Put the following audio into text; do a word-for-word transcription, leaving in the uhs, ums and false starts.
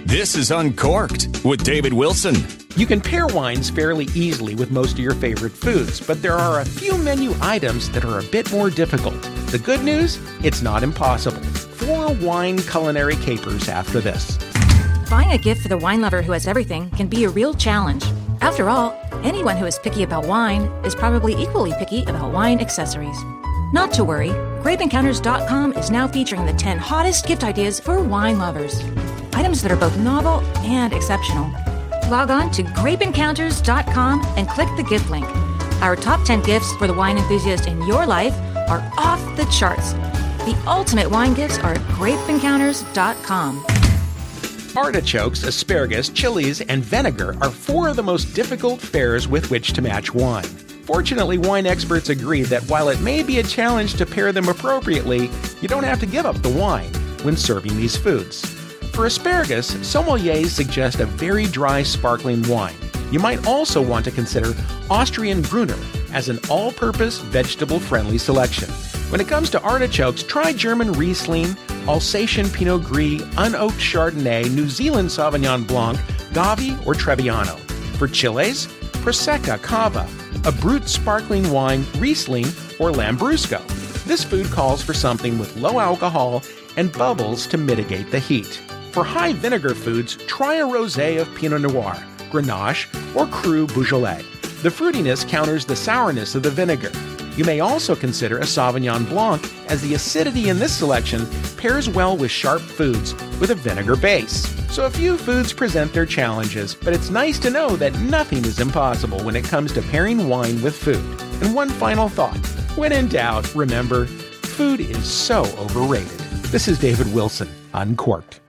This is Uncorked with David Wilson. You can pair wines fairly easily with most of your favorite foods, but there are a few menu items that are a bit more difficult. The good news? It's not impossible. Four wine culinary capers after this. Buying a gift for the wine lover who has everything can be a real challenge. After all, anyone who is picky about wine is probably equally picky about wine accessories. Not to worry, Grape Encounters dot com is now featuring the ten hottest gift ideas for wine lovers. Items that are both novel and exceptional. Log on to Grape Encounters dot com and click the gift link. Our top ten gifts for the wine enthusiast in your life are off the charts. The ultimate wine gifts are at Grape Encounters dot com. Artichokes, asparagus, chilies, and vinegar are four of the most difficult fairs with which to match wine. Fortunately, wine experts agree that while it may be a challenge to pair them appropriately, you don't have to give up the wine when serving these foods. For asparagus, sommeliers suggest a very dry sparkling wine. You might also want to consider Austrian Gruner as an all-purpose, vegetable-friendly selection. When it comes to artichokes, try German Riesling, Alsatian Pinot Gris, unoaked Chardonnay, New Zealand Sauvignon Blanc, Gavi, or Trebbiano. For chilies, Prosecco, Cava, a Brut sparkling wine, Riesling, or Lambrusco. This food calls for something with low alcohol and bubbles to mitigate the heat. For high vinegar foods, try a rosé of Pinot Noir, Grenache, or Cru Beaujolais. The fruitiness counters the sourness of the vinegar. You may also consider a Sauvignon Blanc, as the acidity in this selection pairs well with sharp foods with a vinegar base. So a few foods present their challenges, but it's nice to know that nothing is impossible when it comes to pairing wine with food. And one final thought. When in doubt, remember, food is so overrated. This is David Wilson, Uncorked.